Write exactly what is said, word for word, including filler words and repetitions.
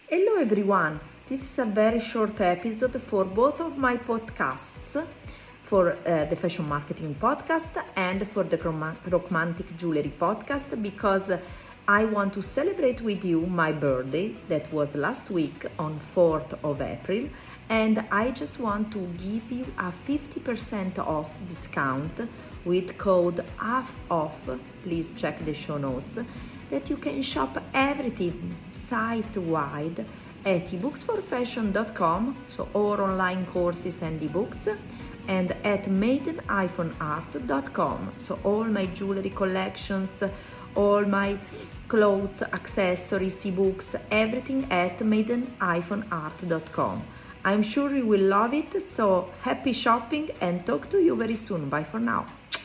Hello everyone, this is a very short episode for both of my podcasts, for uh, the Fashion Marketing Podcast and for the Rockmantic Jewelry Podcast, because I want to celebrate with you my birthday that was last week on fourth of April, and I just want to give you a fifty percent off discount with code half off. Please check the show notes, that you can shop everything site-wide at ebooks for fashion dot com, so all online courses and ebooks, and at maiden dash art dot com, so all my jewelry collections, all my clothes, accessories, ebooks, everything at maiden dash art dot com. I'm sure you will love it, so happy shopping and talk to you very soon. Bye for now.